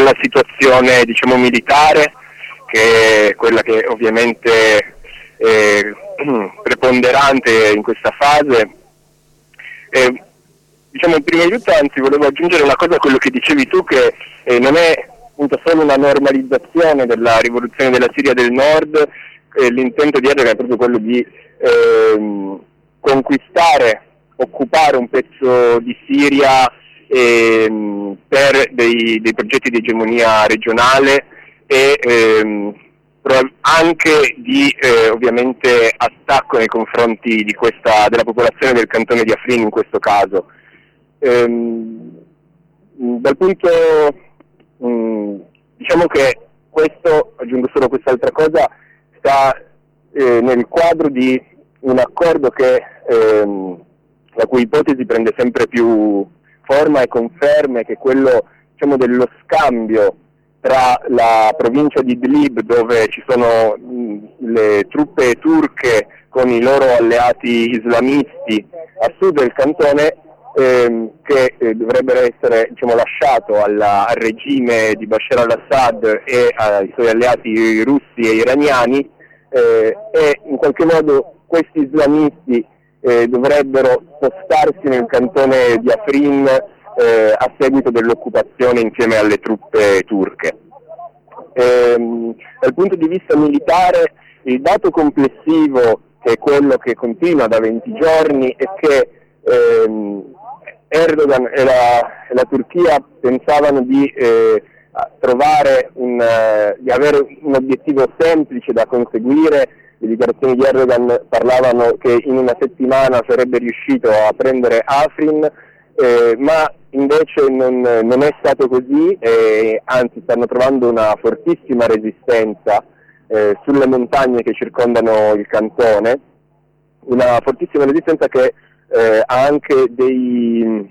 dalla situazione, diciamo, militare, che è quella che ovviamente è preponderante in questa fase. Diciamo, prima di tutto, anzi, volevo aggiungere una cosa a quello che dicevi tu, che non è appunto solo una normalizzazione della rivoluzione della Siria del Nord. L'intento di Erdogan è proprio quello di conquistare, occupare un pezzo di Siria per dei progetti di egemonia regionale e anche di ovviamente attacco nei confronti della popolazione del cantone di Afrin in questo caso. Dal punto diciamo che questo, aggiungo solo quest'altra cosa, sta nel quadro di un accordo la cui ipotesi prende sempre più forma e conferme, che è quello, diciamo, dello scambio tra la provincia di Idlib, dove ci sono le truppe turche con i loro alleati islamisti a sud del cantone, che dovrebbero essere, diciamo, lasciato al regime di Bashar al-Assad e ai suoi alleati russi e iraniani, e in qualche modo questi islamisti dovrebbero spostarsi nel cantone di Afrin a seguito dell'occupazione insieme alle truppe turche. Dal punto di vista militare, il dato complessivo, che è quello che continua da 20 giorni, è che Erdogan e la Turchia pensavano di avere un obiettivo semplice da conseguire. Le dichiarazioni di Erdogan parlavano che in una settimana sarebbe riuscito a prendere Afrin, ma invece non è stato così, anzi stanno trovando una fortissima resistenza sulle montagne che circondano il cantone, una fortissima resistenza che ha anche dei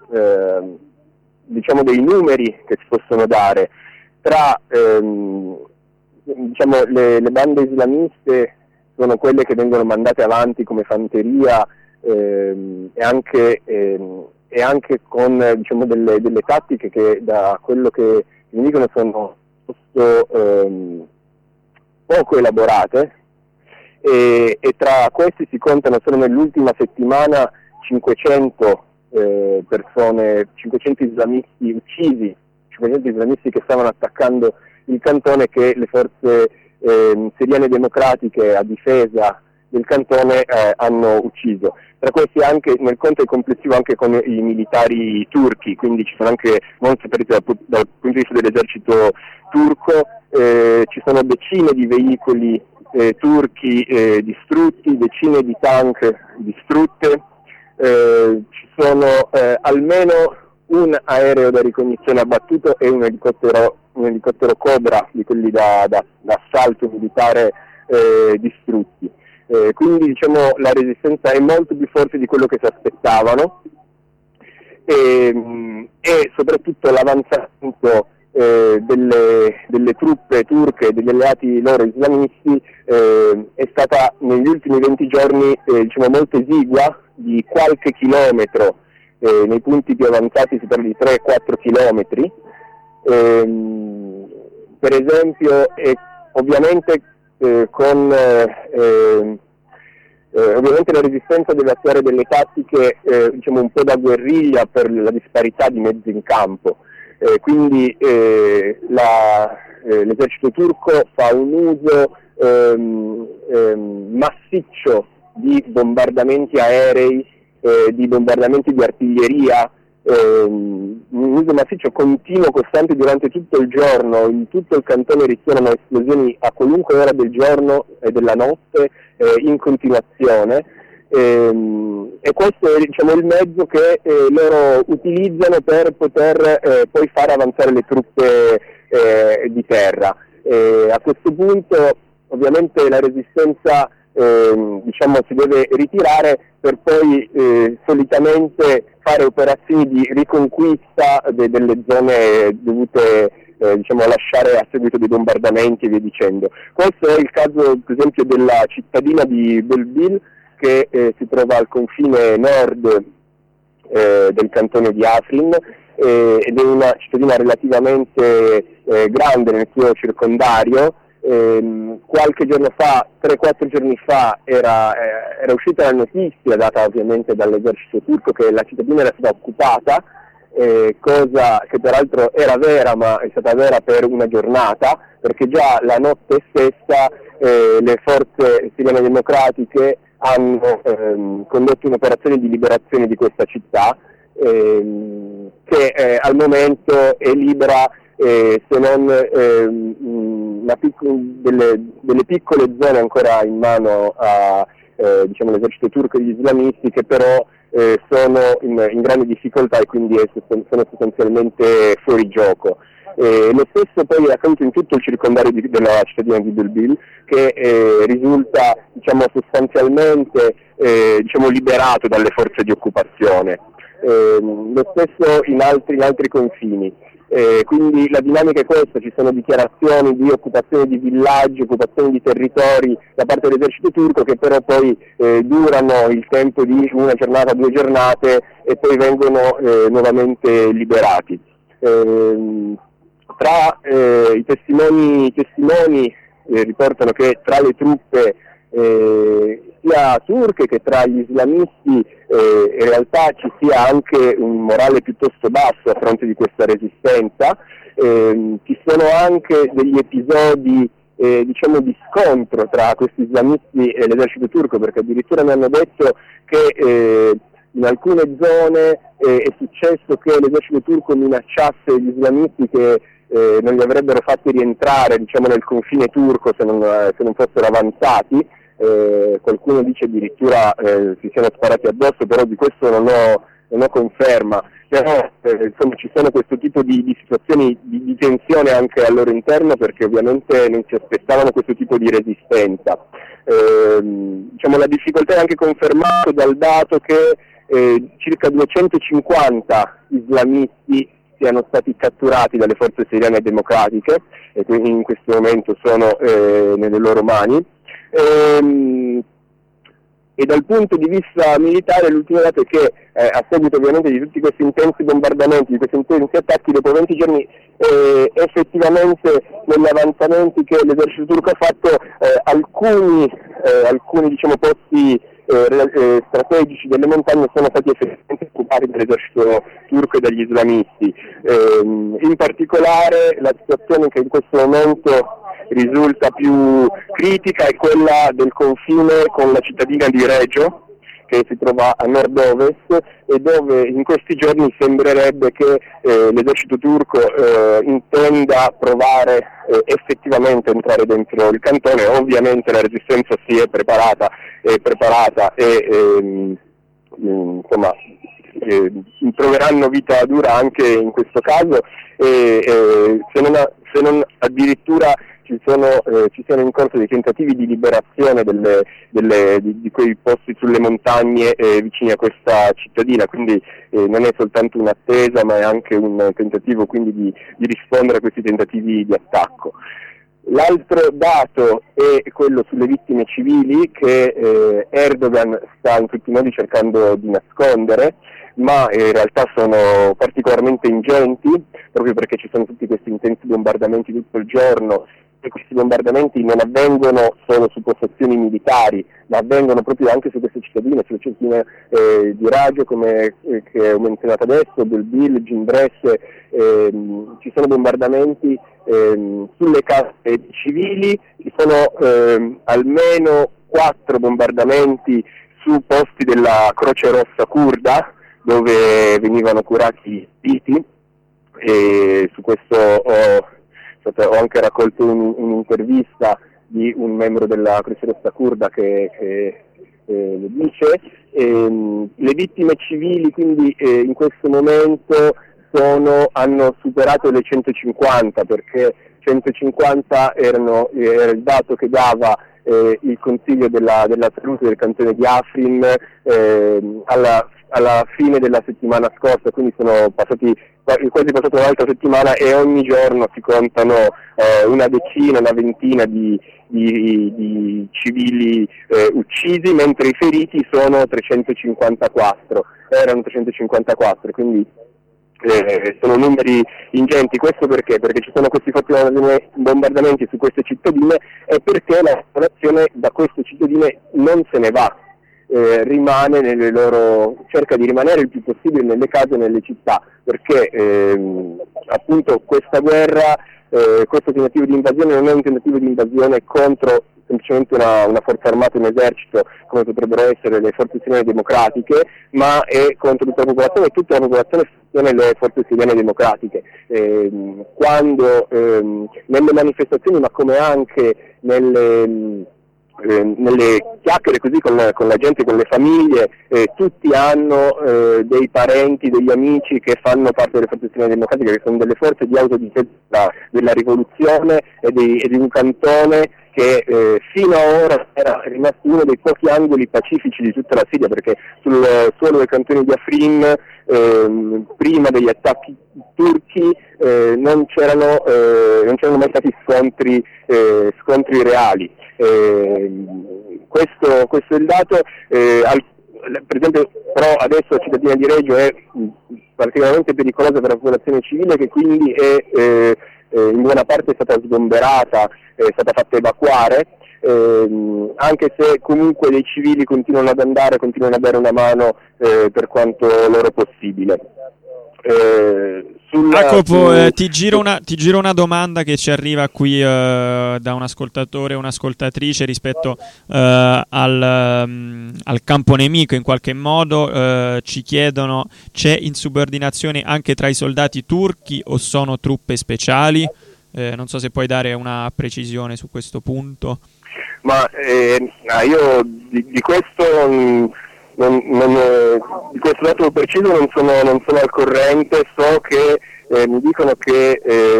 numeri che si possono dare. Tra le bande islamiste sono quelle che vengono mandate avanti come fanteria e anche con, diciamo, delle tattiche che, da quello che mi dicono, sono poco elaborate, e tra questi si contano solo nell'ultima settimana 500 persone, 500 islamisti uccisi, 500 islamisti che stavano attaccando il cantone, che le forze siriane democratiche a difesa del cantone hanno ucciso. Tra questi anche, nel conto complessivo, anche con i militari turchi, quindi ci sono anche molte perdite dal punto di vista dell'esercito turco, ci sono decine di veicoli turchi distrutti, decine di tank distrutte, ci sono almeno un aereo da ricognizione abbattuto e un elicottero Cobra, di quelli da assalto militare, distrutti. Quindi, diciamo, la resistenza è molto più forte di quello che si aspettavano, e soprattutto l'avanzamento delle truppe turche e degli alleati loro islamisti è stata negli ultimi 20 giorni diciamo, molto esigua, di qualche chilometro. Nei punti più avanzati si parla di 3-4 chilometri. Per esempio, ovviamente ovviamente la resistenza deve attuare delle tattiche diciamo un po' da guerriglia per la disparità di mezzi in campo, quindi l'esercito turco fa un uso massiccio di bombardamenti aerei, di bombardamenti di artiglieria, un uso massiccio continuo, costante durante tutto il giorno. In tutto il cantone risuonano esplosioni a qualunque ora del giorno e della notte, in continuazione, e questo è, diciamo, il mezzo che loro utilizzano per poter poi fare avanzare le truppe di terra. A questo punto ovviamente la resistenza diciamo si deve ritirare per poi solitamente fare operazioni di riconquista delle zone dovute diciamo lasciare a seguito dei bombardamenti e via dicendo. Questo è il caso per esempio della cittadina di Belbil, che si trova al confine nord del cantone di Afrin, ed è una cittadina relativamente grande nel suo circondario. Qualche giorno fa, 3-4 giorni fa, era uscita la notizia, data ovviamente dall'esercito turco, che la cittadina era stata occupata, cosa che peraltro era vera, ma è stata vera per una giornata, perché già la notte stessa le forze siriane democratiche hanno condotto un'operazione di liberazione di questa città, che al momento è libera, se non delle piccole zone ancora in mano all'esercito turco e agli islamisti, che però sono in grande difficoltà e quindi sono sostanzialmente fuori gioco. Lo stesso poi è accaduto in tutto il circondario della cittadina di Belbil, che risulta sostanzialmente liberato dalle forze di occupazione. Lo stesso in altri confini. Quindi la dinamica è questa: ci sono dichiarazioni di occupazione di villaggi, occupazione di territori da parte dell'esercito turco, che però poi durano il tempo di una giornata, 2 giornate e poi vengono nuovamente liberati. Tra i testimoni riportano che tra le truppe sia turche che tra gli islamisti in realtà ci sia anche un morale piuttosto basso a fronte di questa resistenza. Ci sono anche degli episodi di scontro tra questi islamisti e l'esercito turco, perché addirittura mi hanno detto che in alcune zone è successo che l'esercito turco minacciasse gli islamisti che non li avrebbero fatti rientrare nel confine turco se non fossero avanzati. Qualcuno dice addirittura si siano sparati addosso, però di questo non ho conferma. Però ci sono questo tipo di situazioni di tensione anche al loro interno, perché ovviamente non si aspettavano questo tipo di resistenza. La difficoltà è anche confermata dal dato che circa 250 islamisti siano stati catturati dalle forze siriane democratiche e quindi in questo momento sono nelle loro mani. E dal punto di vista militare l'ultimo dato è che a seguito ovviamente di tutti questi intensi bombardamenti, di questi intensi attacchi, dopo 20 giorni effettivamente negli avanzamenti che l'esercito turco ha fatto, alcuni posti strategici delle montagne sono stati effettivamente occupati dall'esercito turco e dagli islamisti. In particolare la situazione che in questo momento risulta più critica è quella del confine con la cittadina di Regio, che si trova a nord-ovest, e dove in questi giorni sembrerebbe che l'esercito turco intenda provare effettivamente a entrare dentro il cantone. Ovviamente la resistenza si è preparata e troveranno vita dura anche in questo caso, se non addirittura ci sono in corso dei tentativi di liberazione di quei posti sulle montagne vicini a questa cittadina, quindi non è soltanto un'attesa, ma è anche un tentativo quindi di rispondere a questi tentativi di attacco. L'altro dato è quello sulle vittime civili, che Erdogan sta in tutti i modi cercando di nascondere, ma in realtà sono particolarmente ingenti, proprio perché ci sono tutti questi intensi bombardamenti tutto il giorno. E questi bombardamenti non avvengono solo su postazioni militari, ma avvengono proprio anche su queste cittadine, sulle cittadine di Raggio, che ho menzionato adesso, Belbil, Gimbres. Ci sono bombardamenti sulle case civili, ci sono almeno 4 bombardamenti su posti della Croce Rossa curda, dove venivano curati i feriti, e su questo ho anche raccolto un'intervista di un membro della Croce Rossa curda che lo dice. Le vittime civili quindi in questo momento hanno superato le 150, perché 150 era il dato che dava il Consiglio della Salute del cantone di Afrin alla fine della settimana scorsa, quindi sono quasi passata un'altra settimana e ogni giorno si contano una decina, una ventina di civili uccisi, mentre i feriti erano 354, quindi sono numeri ingenti. Questo perché? Perché ci sono questi forti bombardamenti su queste cittadine e perché la popolazione da queste cittadine non se ne va, rimane cerca di rimanere il più possibile nelle case e nelle città, perché appunto questa guerra, questo tentativo di invasione non è un tentativo di invasione contro semplicemente una forza armata, un esercito, come potrebbero essere le forze siriane democratiche, ma è contro tutta la popolazione, e tutta la popolazione sostiene le forze siriane democratiche. Quando nelle manifestazioni, ma come anche nelle chiacchiere così con la gente, con le famiglie, tutti hanno dei parenti, degli amici che fanno parte delle forze siriane democratiche, che sono delle forze di autodifesa della rivoluzione e di un cantone che fino ad ora era rimasto uno dei pochi angoli pacifici di tutta la Siria, perché sul suolo del cantone di Afrin prima degli attacchi turchi non c'erano mai stati scontri reali. Questo è il dato. Per esempio, però adesso la cittadina di Reggio è particolarmente pericolosa per la popolazione civile, che quindi è in buona parte è stata sgomberata, è stata fatta evacuare, anche se comunque dei civili continuano ad andare, continuano a dare una mano per quanto loro possibile. Jacopo, ti giro una domanda che ci arriva qui da un ascoltatore o un'ascoltatrice rispetto al campo nemico. In qualche modo ci chiedono: c'è insubordinazione anche tra i soldati turchi o sono truppe speciali? Non so se puoi dare una precisione su questo punto. Ma io di questo di questo dato preciso non sono al corrente. So che mi dicono che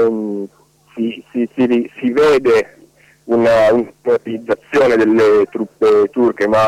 si vede un'utilizzazione delle truppe turche, ma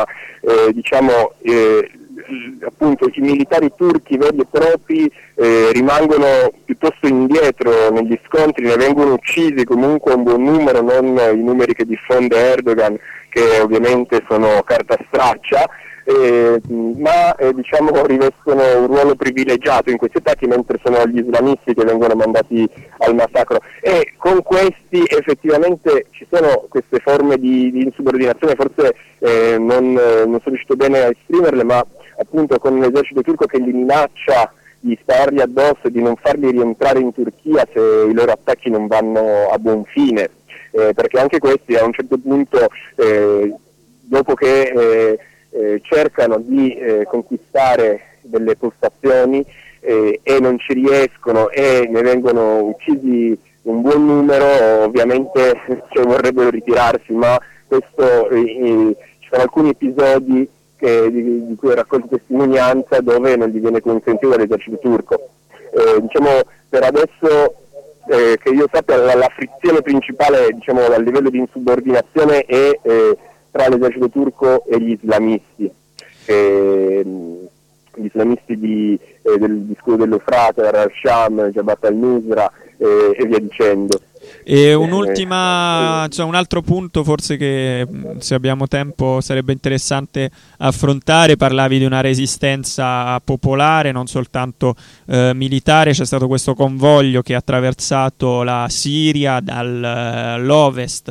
appunto i militari turchi veri e propri rimangono piuttosto indietro negli scontri, ne vengono uccisi comunque un buon numero, non i numeri che diffonde Erdogan, che ovviamente sono carta straccia, ma rivescono un ruolo privilegiato in questi attacchi, mentre sono gli islamisti che vengono mandati al massacro. E con questi effettivamente ci sono queste forme di insubordinazione, forse non sono riuscito bene a esprimerle, ma appunto con l'esercito turco che li minaccia di sparargli addosso e di non farli rientrare in Turchia se i loro attacchi non vanno a buon fine, perché anche questi a un certo punto, dopo che cercano di conquistare delle postazioni e non ci riescono e ne vengono uccisi un buon numero, ovviamente vorrebbero ritirarsi, ma questo ci sono alcuni episodi di cui ho raccolto testimonianza dove non gli viene consentito dall'esercito turco. Per adesso che io sappia, la frizione principale a livello di insubordinazione è tra l'esercito turco e gli islamisti del scudo dell'Eufrate, al-Sham, Jabhat al-Nusra e via dicendo. E un altro punto forse che, se abbiamo tempo, sarebbe interessante affrontare. Parlavi di una resistenza popolare, non soltanto militare. C'è stato questo convoglio che ha attraversato la Siria dall'est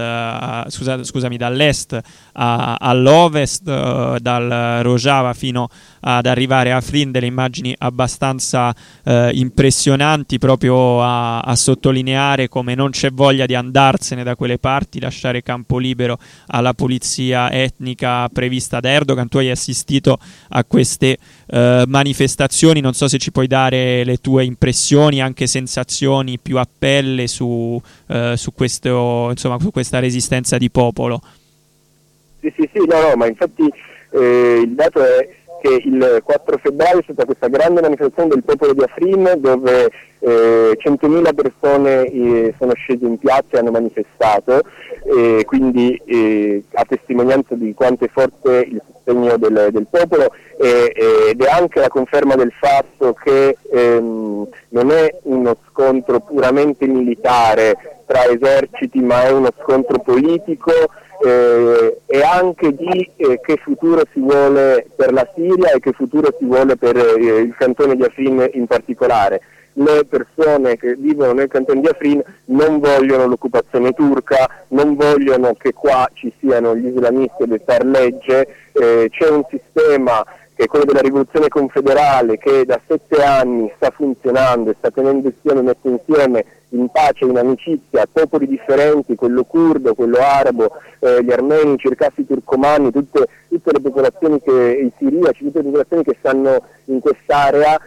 all'ovest, dal Rojava fino ad arrivare a Afrin. Delle immagini abbastanza impressionanti, proprio a sottolineare come non c'è voglia di andarsene da quelle parti, lasciare campo libero alla polizia etnica prevista da Erdogan. Tu hai assistito a queste manifestazioni, non so se ci puoi dare le tue impressioni, anche sensazioni più a pelle su questa resistenza di popolo. Sì, ma infatti il dato è che il 4 febbraio è stata questa grande manifestazione del popolo di Afrin, dove 100.000 persone sono scese in piazza e hanno manifestato, quindi a testimonianza di quanto è forte il sostegno del popolo, ed è anche la conferma del fatto che non è uno scontro puramente militare tra eserciti, ma è uno scontro politico, e anche di che futuro si vuole per la Siria e che futuro si vuole per il cantone di Afrin in particolare. le persone che vivono nel canton di Afrin non vogliono l'occupazione turca, non vogliono che qua ci siano gli islamisti a dettar legge, c'è un sistema che è quello della rivoluzione confederale che da 7 anni sta funzionando e sta tenendo insieme, mette insieme in pace, in amicizia, popoli differenti, quello curdo, quello arabo, gli armeni, i circassi turcomani, tutte le popolazioni i siriaci, tutte le popolazioni che stanno in quest'area,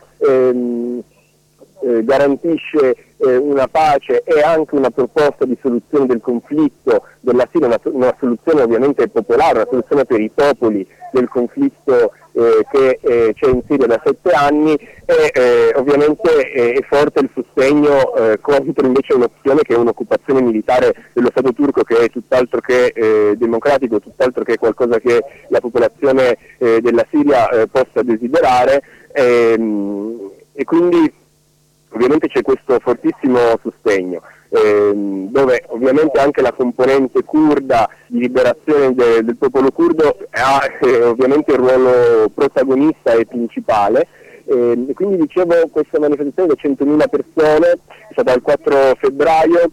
garantisce una pace e anche una proposta di soluzione del conflitto della Siria, una soluzione ovviamente popolare, una soluzione per i popoli del conflitto che c'è in Siria da 7 anni, e ovviamente è forte il sostegno contro invece un'opzione che è un'occupazione militare dello Stato turco, che è tutt'altro che democratico, tutt'altro che qualcosa che la popolazione della Siria possa desiderare, e quindi ovviamente c'è questo fortissimo sostegno, dove ovviamente anche la componente curda di liberazione del popolo curdo ha ovviamente il ruolo protagonista e principale, e quindi dicevo, questa manifestazione da 100.000 persone è stata il 4 febbraio,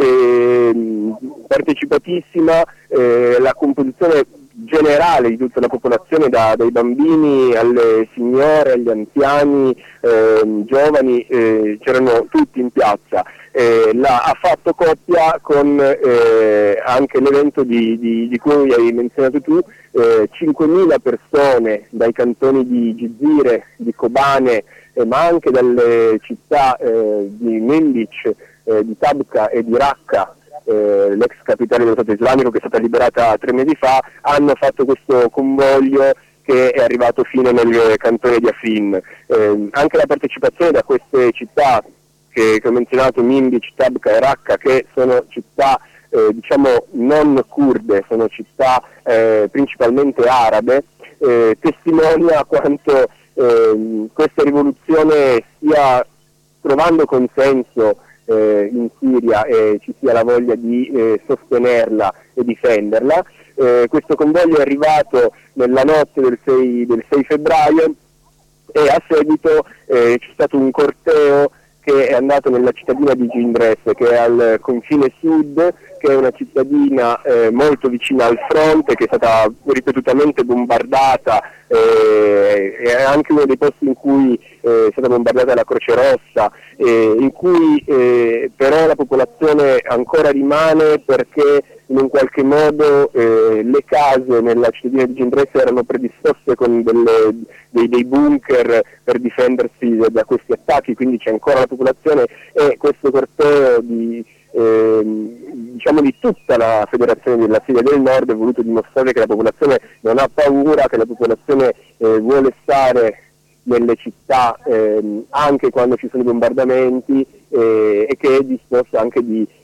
partecipatissima, la composizione generale di tutta la popolazione, dai bambini alle signore, agli anziani, giovani, c'erano tutti in piazza. Ha fatto coppia con anche l'evento di cui hai menzionato tu, 5.000 persone dai cantoni di Gizire, di Kobane, ma anche dalle città di Mendic, di Tabqa e di Raqqa, l'ex capitale dello Stato islamico che è stata liberata 3 mesi fa, hanno fatto questo convoglio che è arrivato fino nel cantone di Afrin. Anche la partecipazione da queste città che ho menzionato, Minbic, Tabqa e Raqqa, che sono città diciamo non kurde, sono città principalmente arabe, testimonia quanto questa rivoluzione stia trovando consenso in Siria e ci sia la voglia di sostenerla e difenderla. Questo convoglio è arrivato nella notte del 6 febbraio e a seguito c'è stato un corteo che è andato nella cittadina di Gindres, che è al confine sud, che è una cittadina molto vicina al fronte, che è stata ripetutamente bombardata, è anche uno dei posti in cui è stata bombardata la Croce Rossa, in cui però la popolazione ancora rimane, perché in un qualche modo le case nella cittadina di Gindres erano predisposte con dei bunker per difendersi da questi attacchi, quindi c'è ancora la popolazione, e questo corteo diciamo di tutta la federazione della Siria del Nord è voluto dimostrare che la popolazione non ha paura, che la popolazione vuole stare nelle città anche quando ci sono i bombardamenti, e che è disposta anche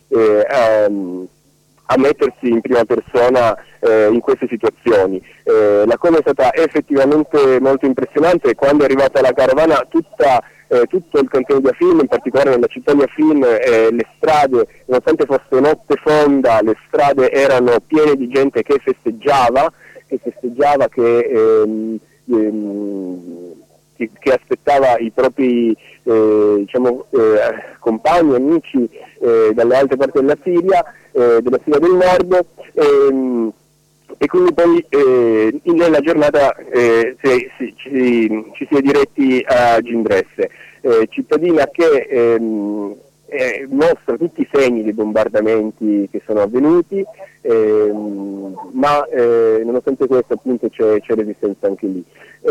a mettersi in prima persona in queste situazioni. La cosa è stata effettivamente molto impressionante. Quando è arrivata la carovana, tutto il cantone di Afrin, in particolare nella città di Afrin, le strade, nonostante fosse notte fonda, le strade erano piene di gente che festeggiava, che aspettava i propri compagni, amici dalle altre parti della Siria del Nord, e quindi poi nella giornata ci si è diretti a Gindres, cittadina che mostra tutti i segni dei bombardamenti che sono avvenuti, ma nonostante questo appunto c'è resistenza anche lì.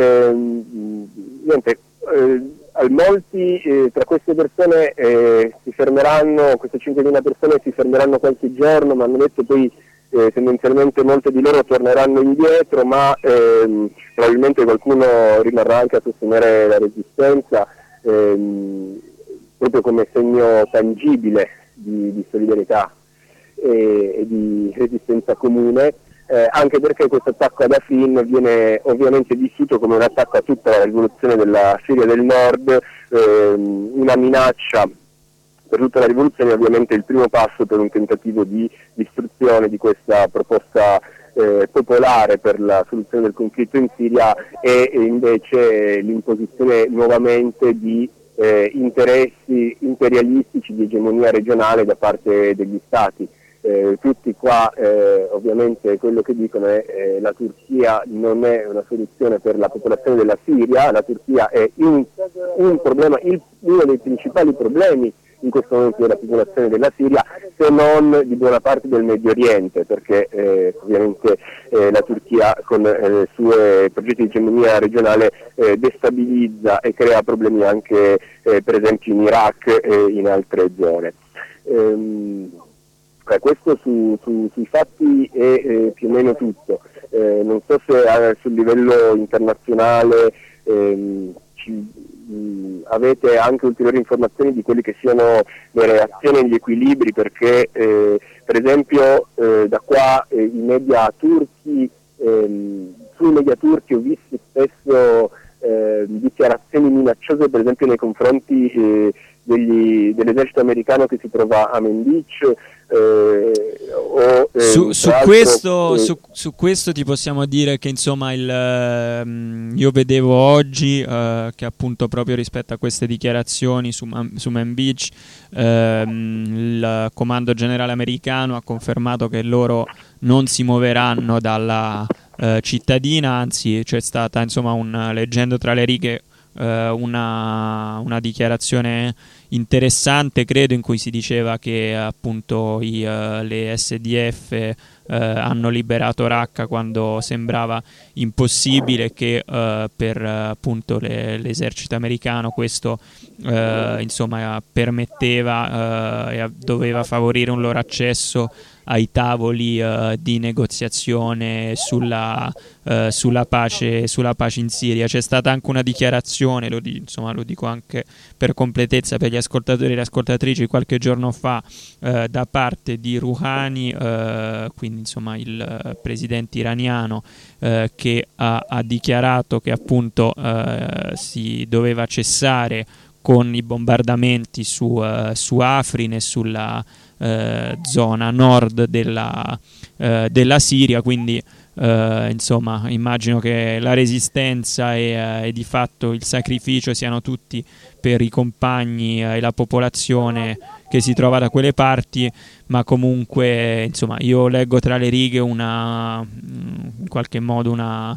Molti tra queste persone si fermeranno, queste 5.000 persone si fermeranno qualche giorno, ma hanno detto poi tendenzialmente molte di loro torneranno indietro, ma probabilmente qualcuno rimarrà anche a sostenere la resistenza, proprio come segno tangibile di solidarietà e di resistenza comune, anche perché questo attacco ad Afrin viene ovviamente vissuto come un attacco a tutta la rivoluzione della Siria del Nord, una minaccia per tutta la rivoluzione, ovviamente il primo passo per un tentativo di distruzione di questa proposta popolare per la soluzione del conflitto in Siria, e invece l'imposizione nuovamente di interessi imperialistici di egemonia regionale da parte degli Stati. Tutti qua ovviamente quello che dicono è la Turchia non è una soluzione per la popolazione della Siria, la Turchia è un problema, uno dei principali problemi in questo momento della popolazione della Siria, se non di buona parte del Medio Oriente, perché ovviamente la Turchia con i suoi progetti di egemonia regionale destabilizza e crea problemi anche per esempio in Iraq e in altre zone. Questo sui fatti è più o meno tutto. Non so se sul livello internazionale avete anche ulteriori informazioni di quelli che siano le reazioni e gli equilibri, perché per esempio da qua i media turchi, sui media turchi ho visto spesso dichiarazioni minacciose, per esempio nei confronti dell'esercito americano che si trova a Mendic. Su questo ti possiamo dire che insomma io vedevo oggi che appunto proprio rispetto a queste dichiarazioni su Manbij il comando generale americano ha confermato che loro non si muoveranno dalla cittadina, anzi c'è stata insomma leggendo tra le righe una dichiarazione interessante, credo, in cui si diceva che appunto le SDF hanno liberato Raqqa quando sembrava impossibile, che per appunto l'esercito americano questo insomma permetteva e doveva favorire un loro accesso ai tavoli di negoziazione sulla pace in Siria. C'è stata anche una dichiarazione, lo dico anche per completezza per gli ascoltatori e le ascoltatrici, qualche giorno fa da parte di Rouhani, quindi insomma il presidente iraniano, che ha dichiarato che appunto si doveva cessare con i bombardamenti su Afrin e sulla zona nord della Siria, quindi insomma immagino che la resistenza e di fatto il sacrificio siano tutti per i compagni e la popolazione che si trova da quelle parti, ma comunque insomma io leggo tra le righe in qualche modo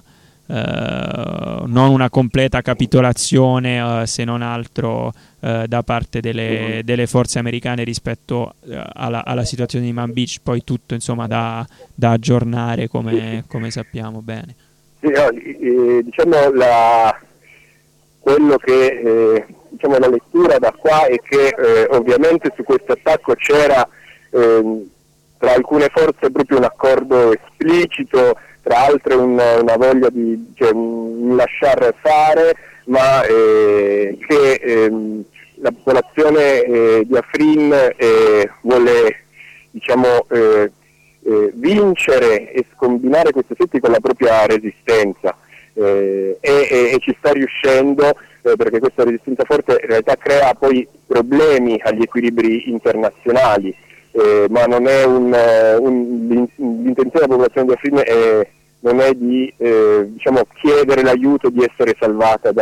non una completa capitolazione, se non altro da parte delle forze americane rispetto alla situazione di Manbij, poi tutto insomma da aggiornare come sappiamo bene. Sì, diciamo quello che diciamo la lettura da qua è che ovviamente su questo attacco c'era tra alcune forze proprio un accordo esplicito, tra altre una voglia di lasciar fare, ma che la popolazione di Afrin vuole diciamo vincere e scombinare questi effetti con la propria resistenza, e ci sta riuscendo, perché questa resistenza forte in realtà crea poi problemi agli equilibri internazionali. Ma non è l'intenzione della popolazione di Afrin non è di diciamo chiedere l'aiuto, di essere salvata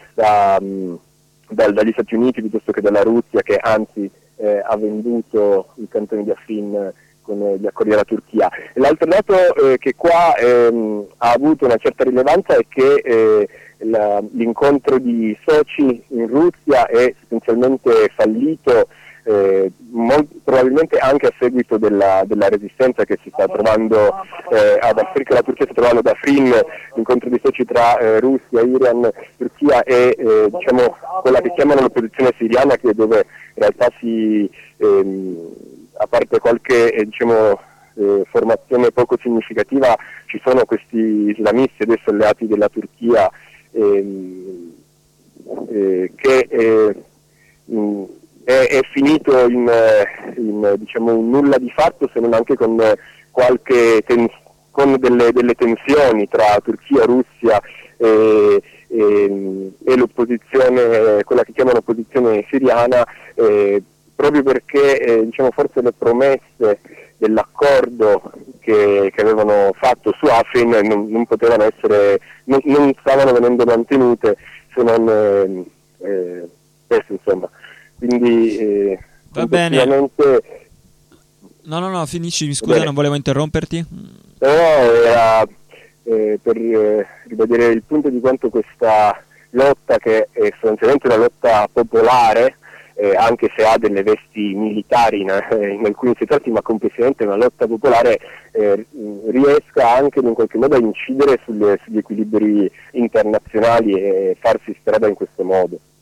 dagli Stati Uniti piuttosto che dalla Russia, che anzi ha venduto il cantone di Afrin con gli accordi della Turchia. E l'altro dato che qua ha avuto una certa rilevanza è che l'incontro di Sochi in Russia è sostanzialmente fallito, probabilmente anche a seguito della resistenza che si sta trovando ad Afrin, che la Turchia sta trovando ad Afrin. L'incontro di Sochi tra Russia, Iran, Turchia e diciamo quella che chiamano l'opposizione siriana, che dove in realtà a parte qualche formazione poco significativa, ci sono questi islamisti adesso alleati della Turchia che è finito in diciamo un nulla di fatto, se non anche con con delle tensioni tra Turchia, Russia e l'opposizione, quella che chiamano opposizione siriana, proprio perché diciamo forse le promesse dell'accordo che avevano fatto su Afrin non potevano essere, non stavano venendo mantenute, se non questo insomma. Quindi va bene. No, finisci, scusa, non volevo interromperti. No, era per ribadire il punto di quanto questa lotta, che è sostanzialmente una lotta popolare, anche se ha delle vesti militari in alcuni settori, ma complessivamente una lotta popolare, riesca anche in qualche modo a incidere sugli equilibri internazionali e farsi strada in questo modo.